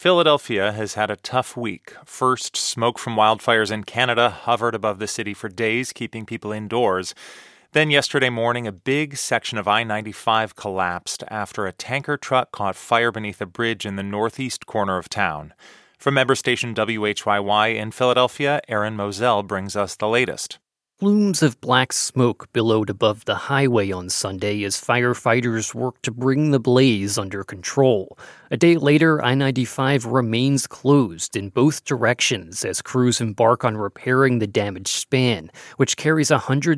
Philadelphia has had a tough week. First, smoke from wildfires in Canada hovered above the city for days, keeping people indoors. Then yesterday morning, a big section of I-95 collapsed after a tanker truck caught fire beneath a bridge in the northeast corner of town. From member station WHYY in Philadelphia, Aaron Moselle brings us the latest. Plumes of black smoke billowed above the highway on Sunday as firefighters worked to bring the blaze under control. A day later, I-95 remains closed in both directions as crews embark on repairing the damaged span, which carries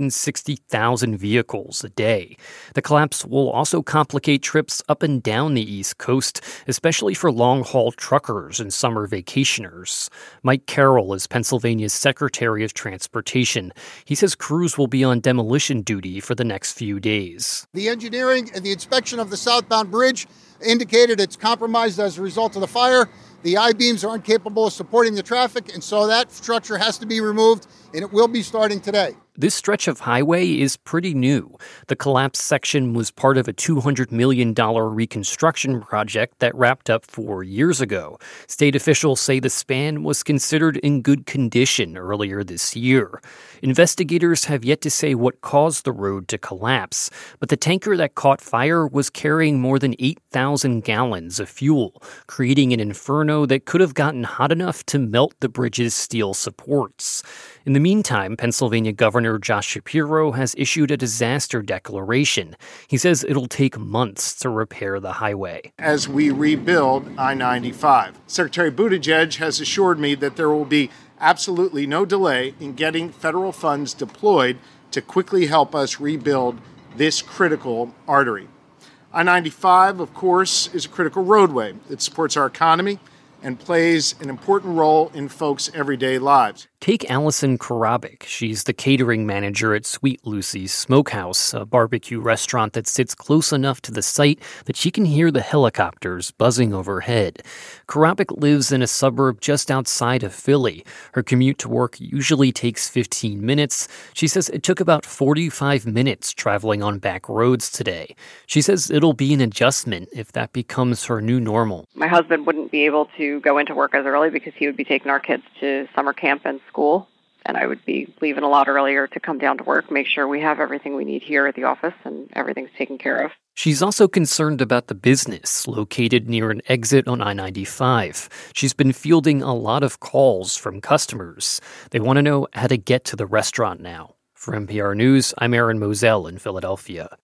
160,000 vehicles a day. The collapse will also complicate trips up and down the East Coast, especially for long-haul truckers and summer vacationers. Mike Carroll is Pennsylvania's Secretary of Transportation. He says crews will be on demolition duty for the next few days. The engineering and the inspection of the southbound bridge indicated it's compromised as a result of the fire. The I-beams are incapable of supporting the traffic, and so that structure has to be removed, and it will be starting today. This stretch of highway is pretty new. The collapsed section was part of a $200 million reconstruction project that wrapped up 4 years ago. State officials say the span was considered in good condition earlier this year. Investigators have yet to say what caused the road to collapse, but the tanker that caught fire was carrying more than 8,000 gallons of fuel, creating an inferno that could have gotten hot enough to melt the bridge's steel supports. In the meantime, Pennsylvania Governor Josh Shapiro has issued a disaster declaration. He says it'll take months to repair the highway. As we rebuild I-95, Secretary Buttigieg has assured me that there will be absolutely no delay in getting federal funds deployed to quickly help us rebuild this critical artery. I-95, of course, is a critical roadway. It supports our economy and plays an important role in folks' everyday lives. Take Allison Karabik. She's the catering manager at Sweet Lucy's Smokehouse, a barbecue restaurant that sits close enough to the site that she can hear the helicopters buzzing overhead. Karabik lives in a suburb just outside of Philly. Her commute to work usually takes 15 minutes. She says it took about 45 minutes traveling on back roads today. She says it'll be an adjustment if that becomes her new normal. My husband wouldn't be able to go into work as early because he would be taking our kids to summer camp and school, and I would be leaving a lot earlier to come down to work, make sure we have everything we need here at the office and everything's taken care of. She's also concerned about the business located near an exit on I-95. She's been fielding a lot of calls from customers. They want to know how to get to the restaurant now. For NPR News, I'm Aaron Moselle in Philadelphia.